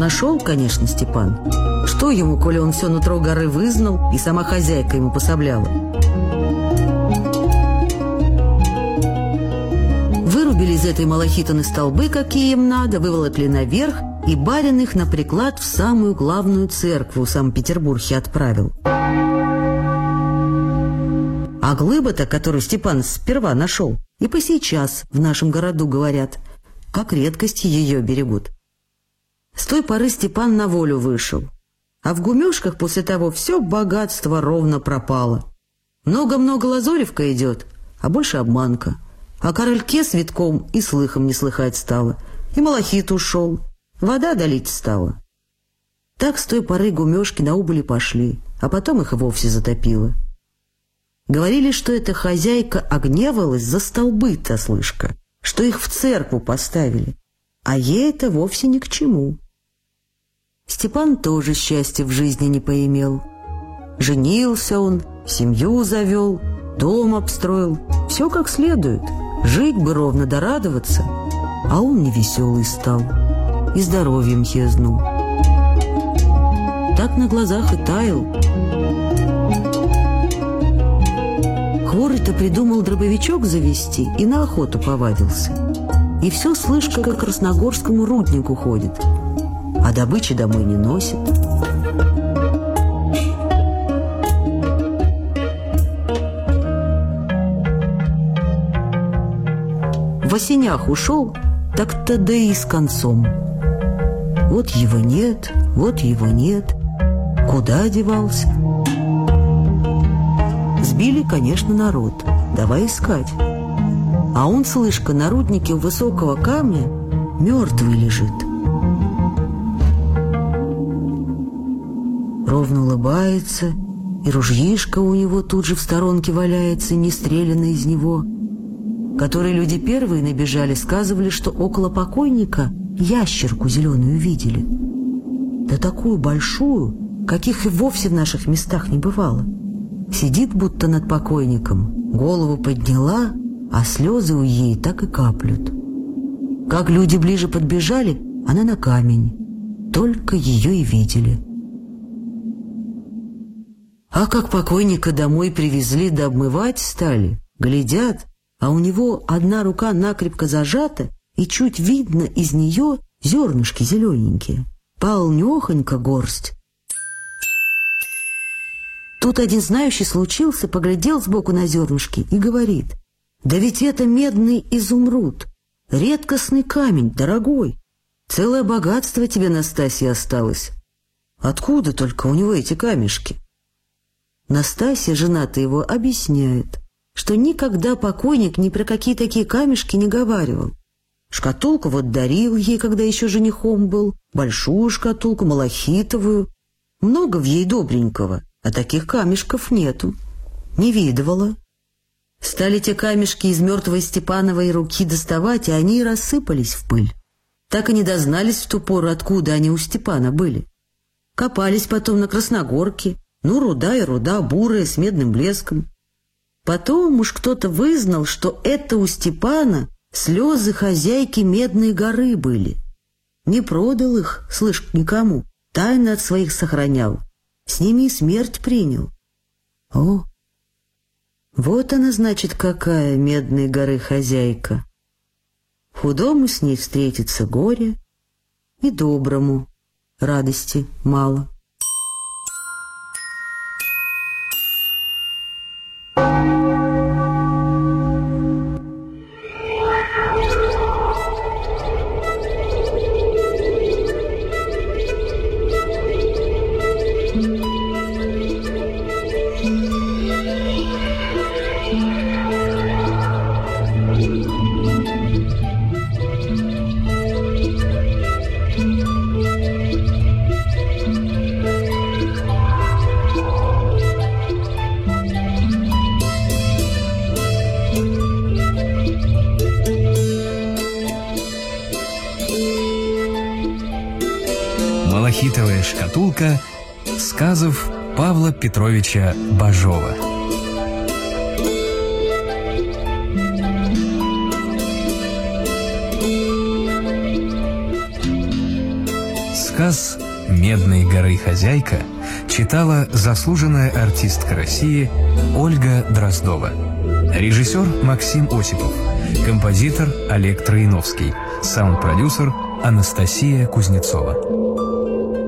нашел, конечно, Степан. Что ему, коли он все нутро горы вызнал, и сама хозяйка ему пособляла? Вырубили из этой малахитаны столбы, какие им надо, выволокли наверх, и барин их на приклад в самую главную церковь в Санкт-Петербурге отправил. А глыба-то, которую Степан сперва нашел, и по сейчас в нашем городу, говорят, как редкости ее берегут. С той поры Степан на волю вышел, а в гумешках после того все богатство ровно пропало. Много-много лазоревка идет, а больше обманка. О корольке с витком и слыхом не слыхать стало, и малахит ушел, вода долить стала. Так с той поры гумешки на убыли пошли, а потом их и вовсе затопило. Говорили, что эта хозяйка огневалась за столбы-то, слышка, что их в церкву поставили, а ей это вовсе ни к чему. Степан тоже счастья в жизни не поимел. Женился он, семью завел, дом обстроил, все как следует, жить бы ровно да радоваться, а он невеселый стал и здоровьем езнул. Так на глазах и таял. Хворый-то придумал дробовичок завести и на охоту повадился. И все слышка к красногорскому руднику ходит, а добычи домой не носит. В осенях ушел, так-то да и с концом. Вот его нет, вот его нет. Куда девался? Сбили, конечно, народ. Давай искать. А он, слышка, на руднике у высокого камня мертвый лежит. Ровно улыбается, и ружьишко у него тут же в сторонке валяется, не стрелянное из него. Которые люди первые набежали, сказывали, что около покойника ящерку зеленую видели. Да такую большую, каких и вовсе в наших местах не бывало. Сидит будто над покойником, голову подняла, а слезы у ей так и каплют. Как люди ближе подбежали, она на камень. Только ее и видели. А как покойника домой привезли да обмывать стали, глядят, а у него одна рука накрепко зажата, и чуть видно из нее зернышки зелененькие. Полнехонько горсть. Тут один знающий случился, поглядел сбоку на зернышки и говорит: «Да ведь это медный изумруд, редкостный камень, дорогой. Целое богатство тебе, Настасья, осталось. Откуда только у него эти камешки?» Настасья, жена-то его, объясняет, что никогда покойник ни про какие такие камешки не говаривал. Шкатулку вот дарил ей, когда еще женихом был, большую шкатулку, малахитовую. Много в ей добренького, а таких камешков нету. Не видывала. Стали те камешки из мертвой Степановой руки доставать, и они и рассыпались в пыль. Так и не дознались в ту пору, откуда они у Степана были. Копались потом на Красногорке. Ну, руда и руда, бурая, с медным блеском. Потом уж кто-то вызнал, что это у Степана слезы хозяйки Медной горы были. Не продал их, слышь, никому, тайно от своих сохранял. С ними и смерть принял. О, вот она, значит, какая Медной горы хозяйка. Худому с ней встретится горе, и доброму радости мало. «Малахитовая шкатулка» сказов Павла Петровича Бажова. Рассказ «Медной горы хозяйка» читала заслуженная артистка России Ольга Дроздова. Режиссер Максим Осипов. Композитор Олег Троиновский. Саунд-продюсер Анастасия Кузнецова.